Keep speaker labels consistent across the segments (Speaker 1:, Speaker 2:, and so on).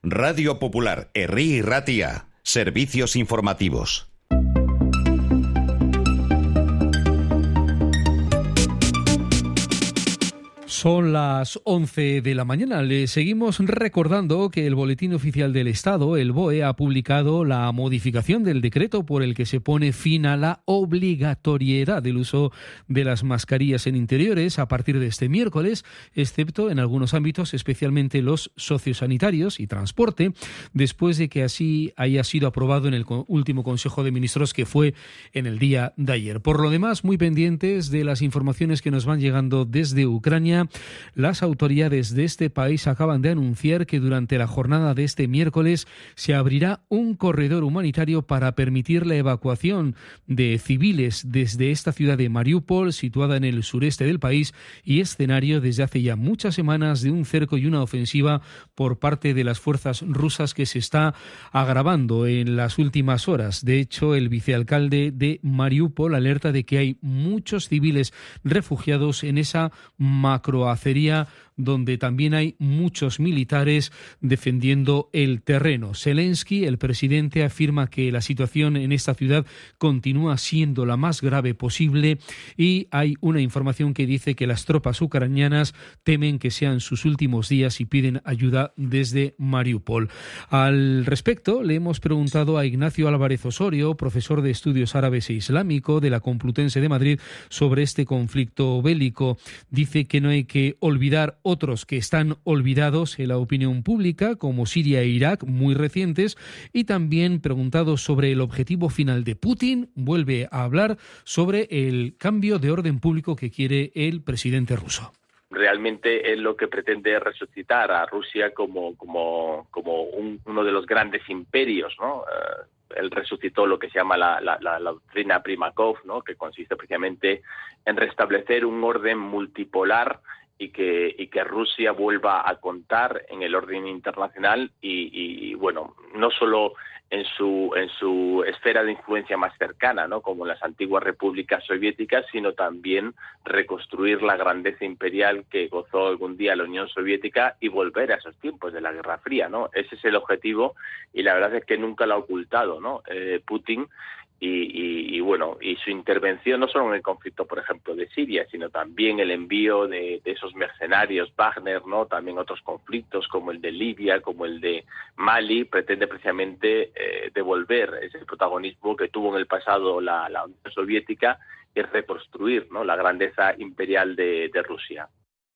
Speaker 1: Radio Popular, Herri y Ratia. Servicios informativos.
Speaker 2: Son las 11 de la mañana. Le seguimos recordando que el Boletín Oficial del Estado, el BOE, ha publicado la modificación del decreto por el que se pone fin a la obligatoriedad del uso de las mascarillas en interiores a partir de este miércoles, excepto en algunos ámbitos, especialmente los sociosanitarios y transporte, después de que así haya sido aprobado en el último Consejo de Ministros, que fue en el día de ayer. Por lo demás, muy pendientes de las informaciones que nos van llegando desde Ucrania. Las autoridades de este país acaban de anunciar que durante la jornada de este miércoles se abrirá un corredor humanitario para permitir la evacuación de civiles desde esta ciudad de Mariupol, situada en el sureste del país y escenario desde hace ya muchas semanas de un cerco y una ofensiva por parte de las fuerzas rusas que se está agravando en las últimas horas. De hecho, el vicealcalde de Mariupol alerta de que hay muchos civiles refugiados en esa macroacería donde también hay muchos militares defendiendo el terreno. Zelensky, el presidente, afirma que la situación en esta ciudad continúa siendo la más grave posible y hay una información que dice que las tropas ucranianas temen que sean sus últimos días y piden ayuda desde Mariupol. Al respecto, le hemos preguntado a Ignacio Álvarez Osorio, profesor de Estudios Árabes e Islámico de la Complutense de Madrid, sobre este conflicto bélico. Dice que no hay que olvidar otros que están olvidados en la opinión pública, como Siria e Irak, muy recientes, y también preguntado sobre el objetivo final de Putin, vuelve a hablar sobre el cambio de orden público que quiere el presidente ruso.
Speaker 3: Realmente él lo que pretende es resucitar a Rusia como uno de los grandes imperios, ¿no? Él resucitó lo que se llama la doctrina Primakov, ¿no? Que consiste precisamente en restablecer un orden multipolar y que Rusia vuelva a contar en el orden internacional y bueno, no solo en su esfera de influencia más cercana, ¿no? Como en las antiguas repúblicas soviéticas, sino también reconstruir la grandeza imperial que gozó algún día la Unión Soviética y volver a esos tiempos de la Guerra Fría, ¿no? Ese es el objetivo y la verdad es que nunca lo ha ocultado, ¿no? Putin. Y bueno, y su intervención no solo en el conflicto, por ejemplo, de Siria, sino también el envío de esos mercenarios Wagner, ¿no? También otros conflictos como el de Libia, como el de Mali, pretende precisamente devolver ese protagonismo que tuvo en el pasado la Unión Soviética y reconstruir, ¿no? La grandeza imperial de Rusia.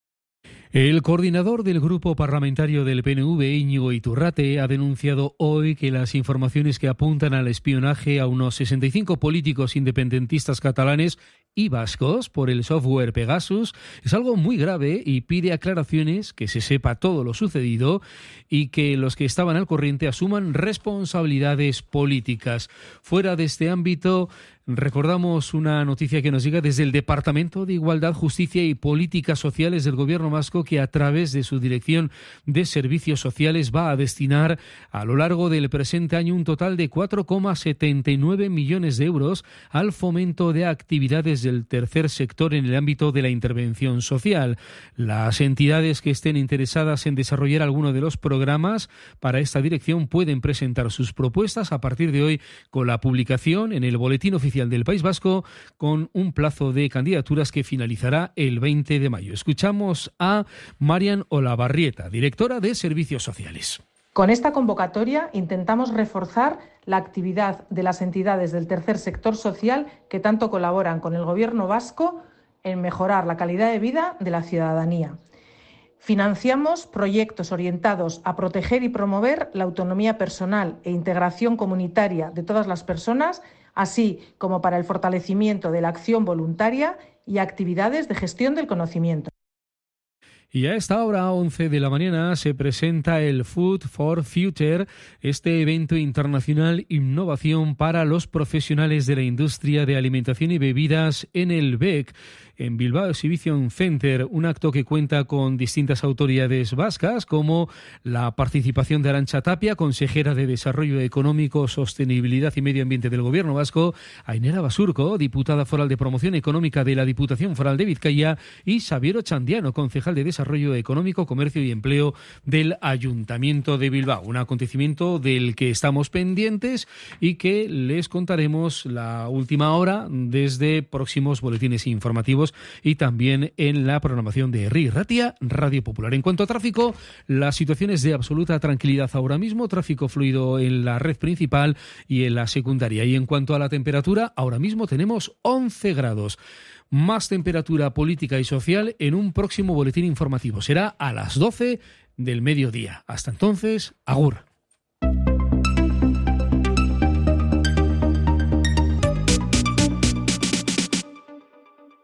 Speaker 2: El coordinador del grupo parlamentario del PNV, Íñigo Iturrate, ha denunciado hoy que las informaciones que apuntan al espionaje a unos 65 políticos independentistas catalanes y vascos por el software Pegasus es algo muy grave y pide aclaraciones, que se sepa todo lo sucedido y que los que estaban al corriente asuman responsabilidades políticas. Fuera de este ámbito, recordamos una noticia que nos llega desde el Departamento de Igualdad, Justicia y Políticas Sociales del Gobierno vasco, que a través de su Dirección de Servicios Sociales va a destinar a lo largo del presente año un total de 4,79 millones de euros al fomento de actividades del tercer sector en el ámbito de la intervención social. Las entidades que estén interesadas en desarrollar alguno de los programas para esta dirección pueden presentar sus propuestas a partir de hoy con la publicación en el Boletín Oficial del País Vasco, con un plazo de candidaturas que finalizará el 20 de mayo. Escuchamos a Marian Olavarrieta, directora de Servicios Sociales.
Speaker 4: Con esta convocatoria intentamos reforzar la actividad de las entidades del tercer sector social que tanto colaboran con el Gobierno vasco en mejorar la calidad de vida de la ciudadanía. Financiamos proyectos orientados a proteger y promover la autonomía personal e integración comunitaria de todas las personas, así como para el fortalecimiento de la acción voluntaria y actividades de gestión del conocimiento.
Speaker 2: Y a esta hora, 11 de la mañana, se presenta el Food for Future, este evento internacional innovación para los profesionales de la industria de alimentación y bebidas en el BEC. en Bilbao Exhibition Center, un acto que cuenta con distintas autoridades vascas, como la participación de Arantxa Tapia, consejera de Desarrollo Económico, Sostenibilidad y Medio Ambiente del Gobierno vasco, Ainera Basurco, diputada foral de Promoción Económica de la Diputación Foral de Vizcaya, y Xabier Ochandiano, concejal de Desarrollo Económico, Comercio y Empleo del Ayuntamiento de Bilbao. Un acontecimiento del que estamos pendientes y que les contaremos la última hora desde próximos boletines informativos y también en la programación de Herri Ratia, Radio Popular. En cuanto a tráfico, la situación es de absoluta tranquilidad ahora mismo, tráfico fluido en la red principal y en la secundaria. Y en cuanto a la temperatura, ahora mismo tenemos 11 grados. Más temperatura política y social en un próximo boletín informativo. Será a las 12 del mediodía. Hasta entonces, agur.